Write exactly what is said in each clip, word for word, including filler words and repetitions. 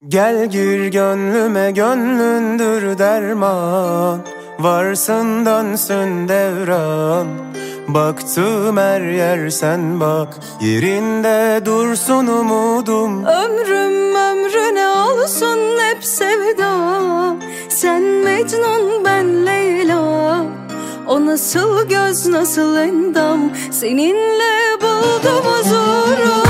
Gel gir gönlüme, gönlündür derman. Varsın dönsün devran. Baktım her yer sen bak, yerinde dursun umudum. Ömrüm ömrüne olsun hep sevda. Sen Mecnun ben Leyla. O nasıl göz nasıl endam, seninle buldum huzuru.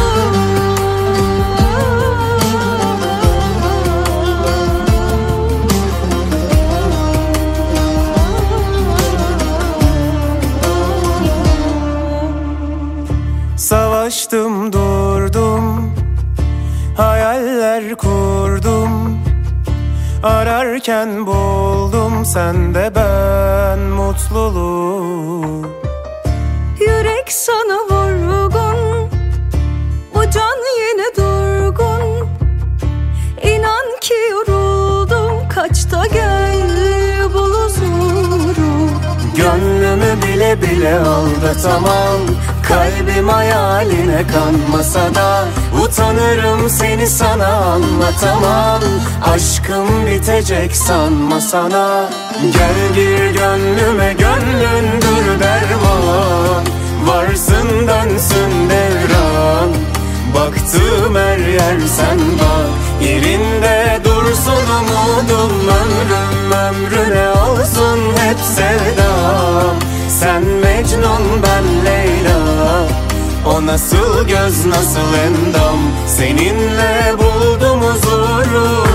Savaştım durdum, hayaller kurdum. Ararken buldum sende ben mutluluğu. Yürek sana vurgun, bu can yine durgun. İnan ki yoruldum, kaç da gel bul huzuru. Gönlümü bile bile aldatamam. Kalbim hayaline kanmasa da utanırım, seni sana anlatamam. Aşkım bitecek sanma sana. Gel gir gönlüme, gönlündür derman. Varsın dönsün devran. Baktığım her yer sen bak, yerinde dursun umudum. Ömrüm ömrüne olsun hep sevdam. Sen Mecnun ben Leyla. O nasıl göz nasıl endam, seninle buldum huzuru.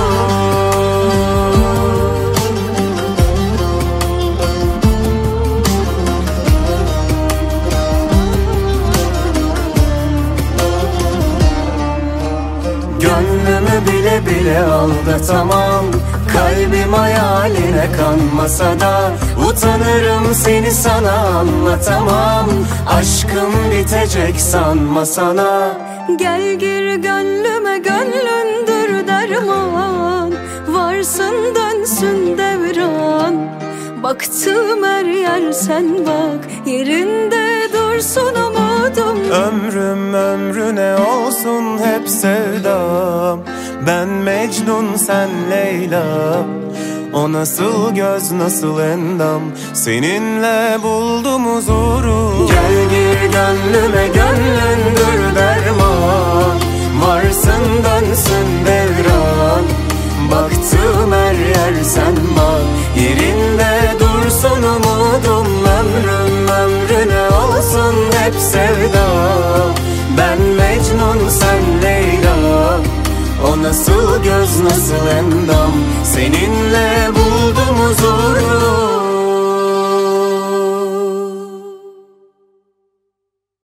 Gönlümü bile bile aldatamam. Kalbim hayaline kanmasa da utanırım, seni sana anlatamam. Aşkım bitecek sanma sana. Gel gir gönlüme, gönlündür derman. Varsın dönsün devran. Baktığım her yer sen bak, yerinde dursun umudum. Ömrüm ömrüne olsun hep sevdam. Ben Mecnun sen Leyla. O nasıl göz nasıl endam, seninle buldum huzuru. Gel gir gönlüme, gönlündür derman. Varsın dönsün devran. Baktığım her yer sen bak, yerinde dursun umudum. Ömrüm ömrüne olsun hep sevda. Ben Mecnun sen Leyla. O nasıl göz nasıl endam, seninle